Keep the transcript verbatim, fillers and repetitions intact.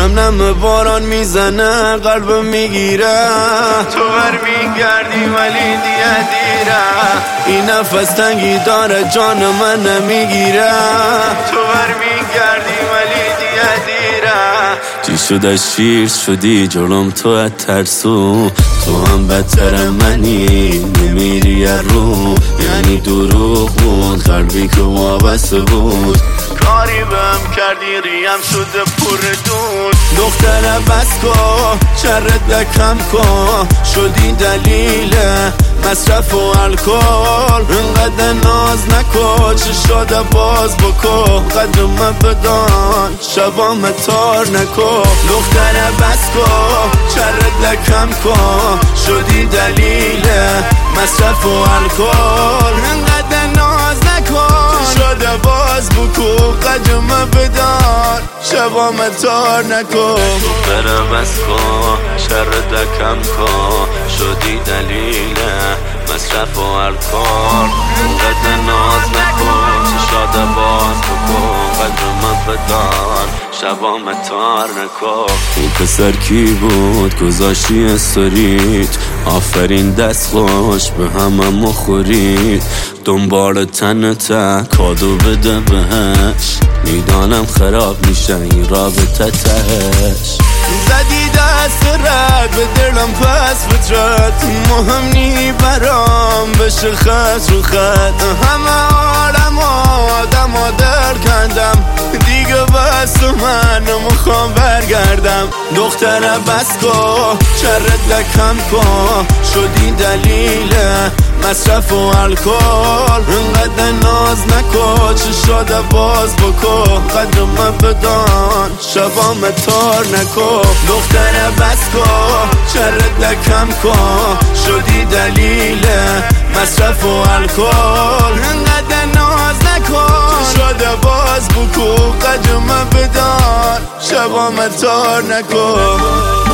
نم نم باران میزنه قلبم میگیره، تو بر میگردی ولی دیگه دیره، این نفس تنگی داره جان من نمیگیره، تو بر میگردی ولی دیگه دیره. چی شده شیر شدی جلوم تو ترسو، تو هم بدتر منی نمیری رو، یعنی دروغ بود قلبی که وابسته بود، کاری بهم کردی ریم شده پر دون. دختر بس کن چرت دکم کن، شدی دلیل مصرف و الکل، اینقدر ناز نکن چی شده باز بکن، قدرم بدان شبام تار نکن. دختر بس کن چرت دکم کن، شدی دلیل مصرف و الکل، اینقدر ناز نکن چی شده باز بکن، قدرم بدان شبام تار نکن. دختر بس کن چرت دکم کن، شدی دلیل مصرف و الکل، اینقدر ناز نکن چی شده باز بکن، قدرم بدان شبام تار نکن. این پسر کی بود گذاشتی استوریت، آفرین دست خوش به همه مخورید، دنبال تنته کادو بده بهش، میدانم خراب میشه این رابطه تهش. زدی دست رد به دلم پس فطرت، مهم نی برام بشه خط رو خط، همه عالم آدم ها در کندم دیگه بس تو من نمیخوام برگردم. دختر بس کن چرت دکم کن، شدی دلیل مصرف و الکل، اینقدر ناز نکن چی شده باز بکن، قدرم بدان شبام تار نکن. دختر بس کن چرت دکم کن، شدی دلیل مصرف و الکل، اینقدر ناز نکن چی شده باز بکن، قدرم بدان شبام تار نکن.